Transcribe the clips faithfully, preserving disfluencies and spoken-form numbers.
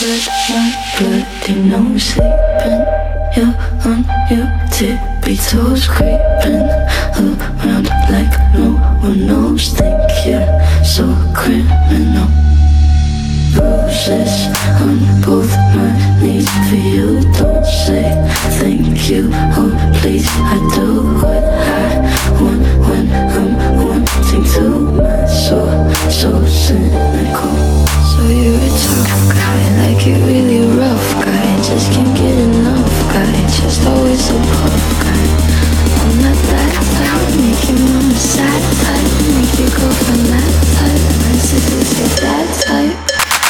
Red my bloody nose sleeping. You're on your tippy toes, creeping around like no one knows. Think you're so criminal. Bruises on both my knees for you. Don't say thank you, oh please. I do what I want when I'm wanting to. My soul so cynical. So you're a tough guy, like you're really a rough guy. Just can't get enough guy, just always a puff guy. I'm not that type, make your mama sad type, make your girlfriend mad type. I seduce your bad type.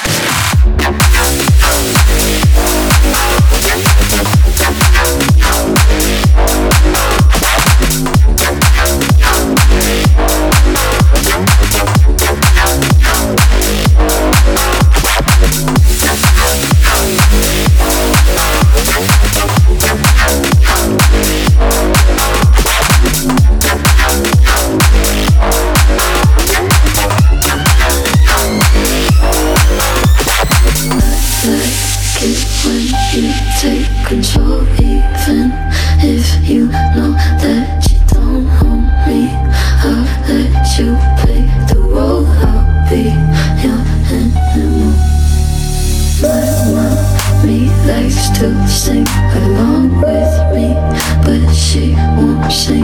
Control, even if you know that you don't own me. I'll let you play the role. I'll be your animal. My mommy likes to sing along with me, but she won't sing